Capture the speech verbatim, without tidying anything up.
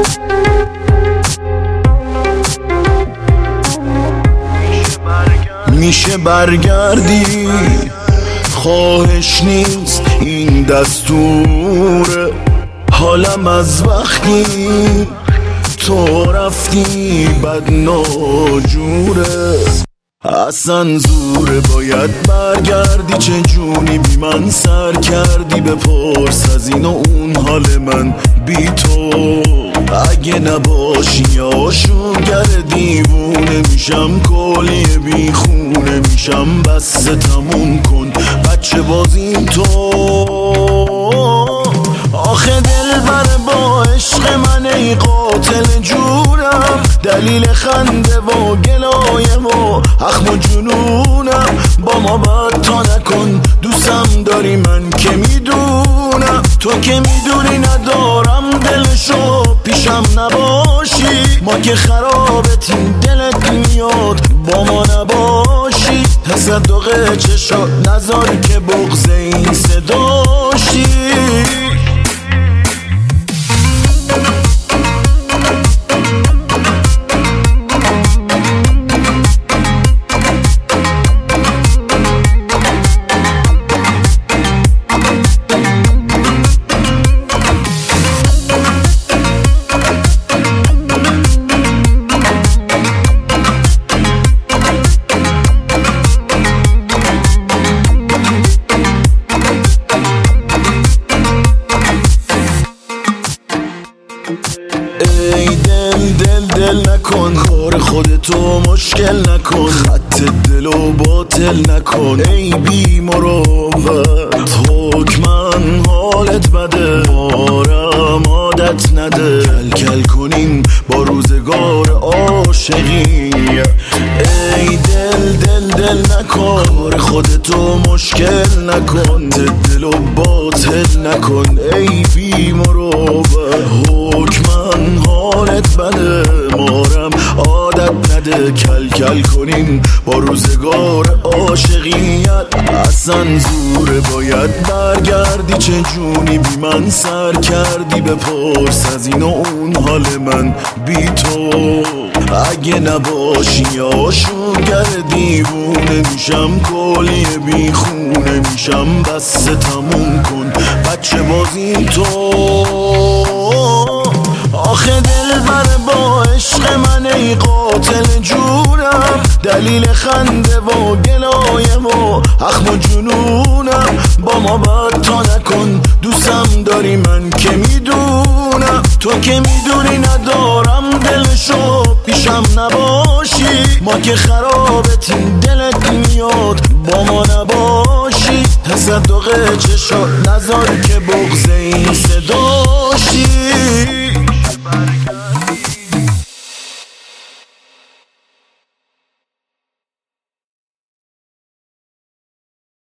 میشه برگردی، خواهش نیست این دستوره. حالم از وقتی تو رفتی بد ناجوره. اصلا زوره باید برگردی، چه جونی بی من سر کردی. بپرس از این و اون حال من بی تو. اگه نباشی آشوگر دیوونه میشم، کلی بی خونه میشم. بس تموم کن بچه بازیم تو. آخه دل بره با عشق من ای قاتل جونم. دلیل خنده و گلایه و اخم و جنونم. با ما بد تا نکن، دوستم داری من که میدونم. تو که میدونی ندارم دلشو، پیشم نباشی. ما که خرابتیم دلت میاد با ما نباشی. تصدق چشات نذار که بغض این صداشی. ای دل دل دل نکن، کار خودتو مشکل نکن. خط دلو باطل نکن ای بی مروت. حکمن حالت بده، آرام عادت نده. کل کل کنیم با روزگار عاشقی. ای دل دل دل نکن، کار خودتو مشکل نکن. دلو باطل نکن ای بی مروت. حکمن حالت بده، مارم عادت نده. کل کل کنیم با روزگار عاشقیت. اصلا زوره باید برگردی، چه جونی بی من سر کردی. بپرس از این و اون حال من بی تو. اگه نباشی آشوگر دیوونه میشم، کلی بی خونه میشم. بس تموم کن بچه بازی تو. آخه دل بره با عشق من ای قاتل جونم. دلیل خنده و گلایه و اخم و جنونم. با ما بد تا نکن، دوستم داری من که میدونم. تو که میدونی ندارم دلشو، پیشم نباشی. ما که خرابتیم دلت میاد با ما نباشی. تصدق چشات نذار که بغض این صداشی.